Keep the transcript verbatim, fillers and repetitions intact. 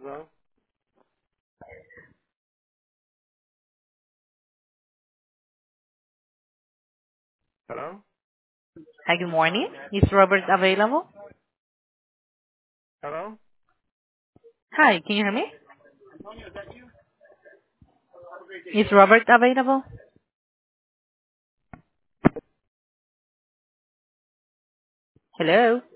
Hello? Hello? Hi, good morning. Is Robert available? Hello? Hi, can you hear me? Is Robert available? Hello?